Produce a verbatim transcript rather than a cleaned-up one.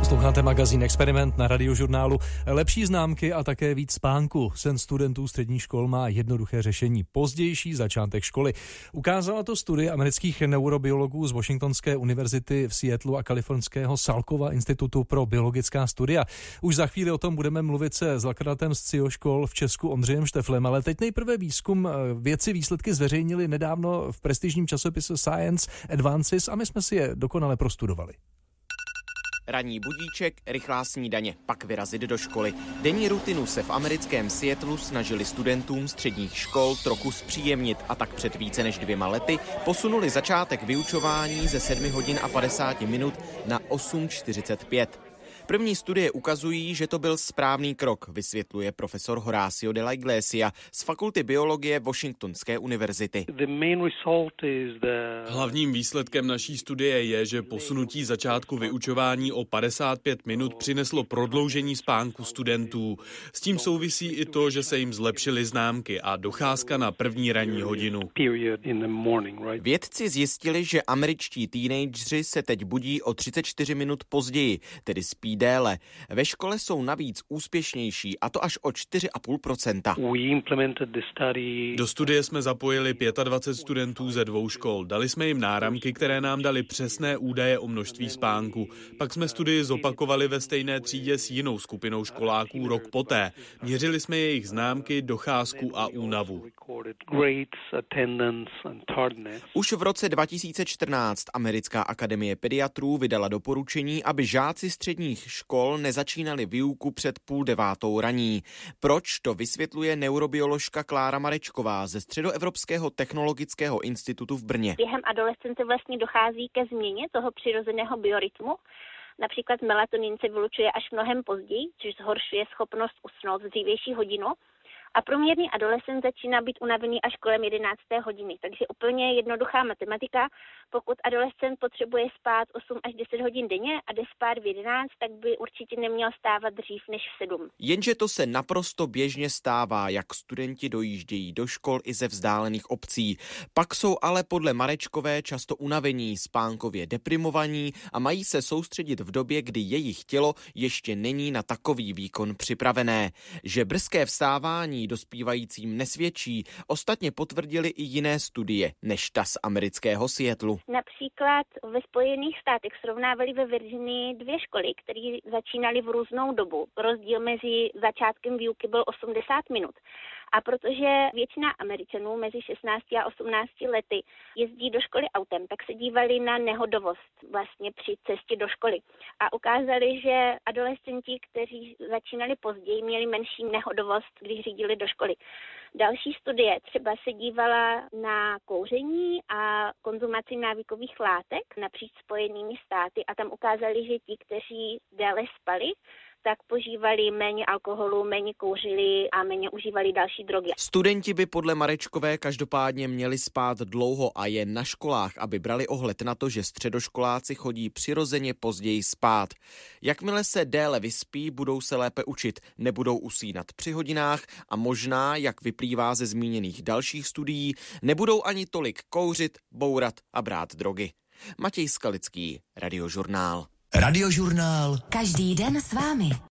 Posloucháte magazín Experiment na Radiožurnálu. Lepší známky a také víc spánku. Sen studentů středních škol má jednoduché řešení. Pozdější začátek školy. Ukázala to studie amerických neurobiologů z Washingtonské univerzity v Seattlu a kalifornského Salkova institutu pro biologická studia. Už za chvíli o tom budeme mluvit se zakladatelem S C I O škol v Česku Ondřejem Šteflem, ale teď nejprve výzkum. Vědci výsledky zveřejnili nedávno v prestižním časopise Science Advances a my jsme si je dokonale prostudovali. Ranní budíček, rychlá snídaně, pak vyrazit do školy. Denní rutinu se v americkém Seattlu snažili studentům středních škol trochu zpříjemnit a tak před více než dvěma lety posunuli začátek vyučování ze sedmi hodin a padesáti minut na osm čtyřicet pět. První studie ukazují, že to byl správný krok, vysvětluje profesor Horacio de la Iglesia z Fakulty biologie Washingtonské univerzity. Hlavním výsledkem naší studie je, že posunutí začátku vyučování o padesát pět minut přineslo prodloužení spánku studentů. S tím souvisí i to, že se jim zlepšily známky a docházka na první ranní hodinu. Vědci zjistili, že američtí teenageři se teď budí o třicet čtyři minut později, tedy spí déle. Ve škole jsou navíc úspěšnější, a to až o čtyři celá pět procenta. Do studie jsme zapojili dvacet pět studentů ze dvou škol. Dali jsme jim náramky, které nám dali přesné údaje o množství spánku. Pak jsme studii zopakovali ve stejné třídě s jinou skupinou školáků rok poté. Měřili jsme jejich známky, docházku a únavu. Už v roce dva tisíce čtrnáct americká akademie pediatrů vydala doporučení, aby žáci středních škol nezačínali výuku před půl devátou raní. Proč, to vysvětluje neurobioložka Klára Marečková ze Středoevropského technologického institutu v Brně. Během adolescence vlastně dochází ke změně toho přirozeného biorytmu. Například melatonin se vylučuje až mnohem později, což zhoršuje schopnost usnout v dřívější hodinu. A průměrný adolescent začíná být unavený až kolem jedenácté hodiny. Takže úplně jednoduchá matematika. Pokud adolescent potřebuje spát osm až deset hodin denně a jde spát v jedenáct, tak by určitě neměl stávat dřív než v sedm. Jenže to se naprosto běžně stává, jak studenti dojíždějí do škol i ze vzdálených obcí. Pak jsou ale podle Marečkové často unavení, spánkově deprimovaní a mají se soustředit v době, kdy jejich tělo ještě není na takový výkon připravené. Že brzké vstávání dospívajícím nesvědčí, ostatně potvrdili i jiné studie než ta z amerického Seattlu. Například ve Spojených státech srovnávali ve Virginii dvě školy, které začínaly v různou dobu. Rozdíl mezi začátkem výuky byl osmdesát minut. A protože většina Američanů mezi šestnácti a osmnácti lety jezdí do školy autem, tak se dívali na nehodovost vlastně při cestě do školy. A ukázali, že adolescenti, kteří začínali později, měli menší nehodovost, když řídili do školy. Další studie třeba se dívala na kouření a konzumaci návykových látek napříč Spojenými státy a tam ukázali, že ti, kteří déle spali, tak požívali méně alkoholu, méně kouřili a méně užívali další drogy. Studenti by podle Marečkové každopádně měli spát dlouho a je na školách, aby brali ohled na to, že středoškoláci chodí přirozeně později spát. Jakmile se déle vyspí, budou se lépe učit, nebudou usínat při hodinách a možná, jak vyplývá ze zmíněných dalších studií, nebudou ani tolik kouřit, bourat a brát drogy. Matěj Skalický, Radiožurnál. Radiožurnál. Každý den s vámi.